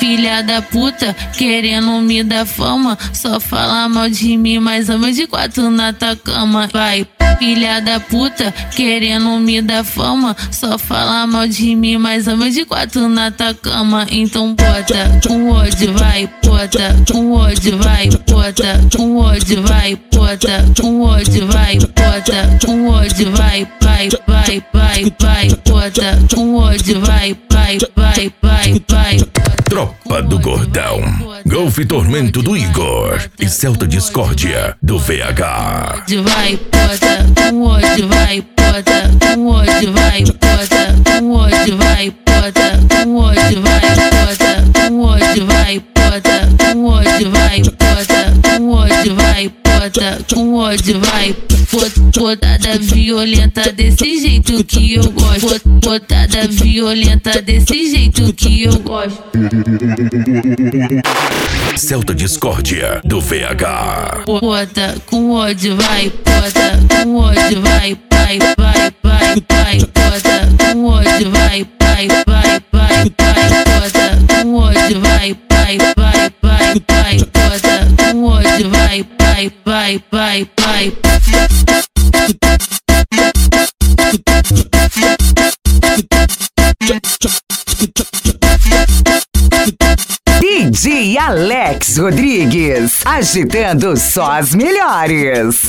filha da puta, querendo me dar fama. Só fala mal de mim, mas ama de 4 na tua cama. Vai, filha da puta, querendo me dar fama. Só fala mal de mim, mas ama de 4 na tua cama. Então bota com ódio, vai, bota com ódio, vai, bota com ódio, vai, bota com ódio, vai, bota com ódio, vai, vai, vai, vai, vai, bota com ódio, vai, vai, vai, vai, vai. Tropa do Gordão, Golf Tormento do Igor e Celta Discórdia do VH. Vai, bota com ódio, vai, bota com ódio, vai, bota com ódio, vai, bota com ódio, vai, bota com ódio, vai, bota com ódio, vai, bota com ódio, vai, bota com ódio, vai. Botada violenta desse jeito que eu gosto. Botada violenta desse jeito que eu gosto. Celta Discórdia do VH. Bota com ódio, vai, bota com ódio, vai, vai, vai, vai, vai, bota com ódio, vai, vai, vai, vai, vai, bota com ódio, vai, vai, vai, vai, vai, bota com ódio, vai, vai, vai, vai, vai. DJ Alex Rodrigues, agitando só as melhores.